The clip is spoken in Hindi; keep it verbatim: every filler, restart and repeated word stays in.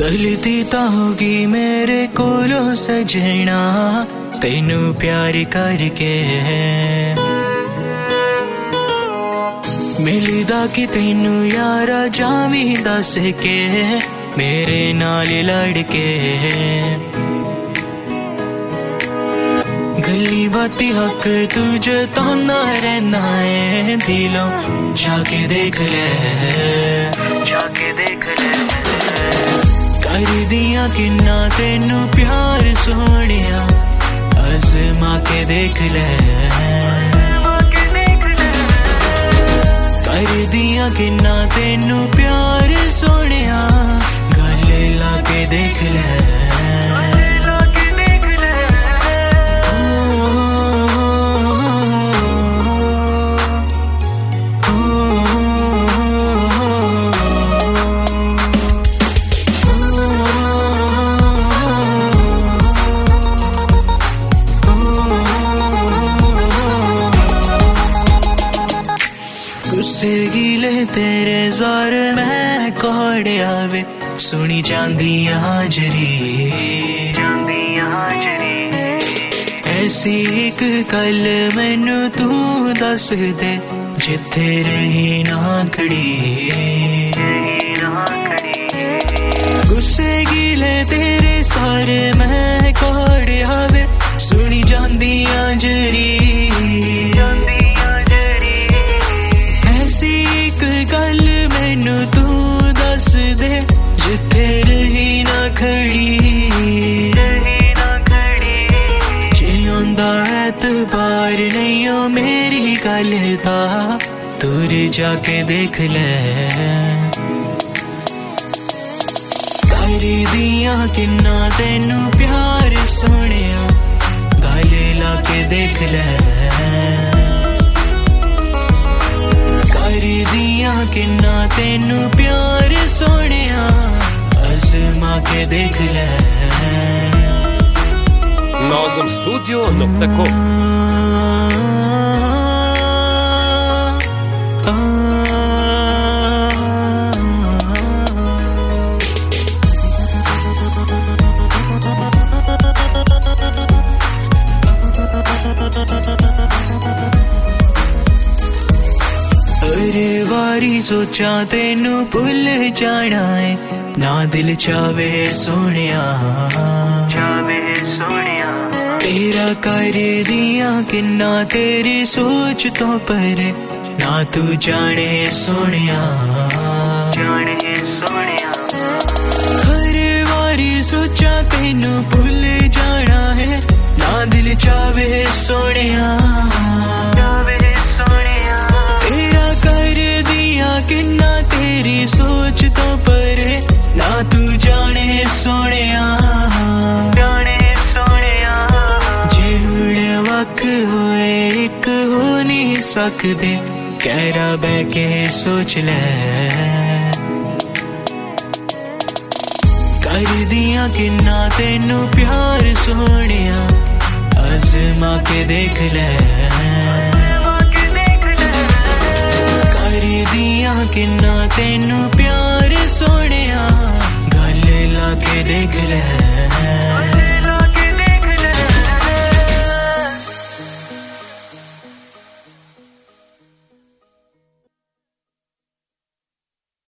गलती तां होगी मेरे कोलों सजना, तेनू प्यार करके मिलदा कि तेनू यारा जावी दस के मेरे नाल लड़के। गली बाती हक तुझे ताना रहना है, दिलों जाके देख ले, जाके देख ले। कर दिया किन्ना तेनू प्यार सोनिया, आज़मा के देख ले, कर दिया किन्ना तेनू प्यार सोनिया, गले ला के देख ले। गुस्से गिले तेरे ज़ोर मैं कोड़े आवे, सुनी जांदी हाजरी, जांदी हाजरी। ऐसी एक कल मैनू तू दस दे, जिथे रही ना खड़ी, ना खड़ी। गुस्से गिले तेरे सारे मैं कोड़े आवे, सुनी जांदी हाजरी, गल मैनू तू दस दे, जिथे रही ना खड़ी, रही ना खड़ी। जे आंदा एतबार नहीं हो मेरी गल दा, दूर जाके देख ले। कर दिया किन्ना तेनू प्यार सोनिया, गले ला के देख ले। कर दिया किन्ना तेनू प्यार सोनिया, आज़मा के देख ले। Nazım Studio nokta com अरे वारी सोचा तेनू भुल जाना है, ना दिल चावे सोनिया, चावे सोनिया। तेरा कर दिया किन्ना तेरी सोच तो पर, ना तू जाने सोनिया, जाने सोनिया। हर वारी सोचा तेनू भुल जाना है, ना दिल चावे सोनिया, चावे सोनिया। तेरा कर दिया किन्ना तेरी सोच तो परे, ना तू जाने सोनिया, जाने सोनिया। जे हुणे वक्त होए एक हो नहीं सकदे, कहरा बह के सोच ले। कर दिया किन्ना तेनू प्यार सोनिया, आज़मा के देख ले। कर दिया किन्ना तेनू प्यार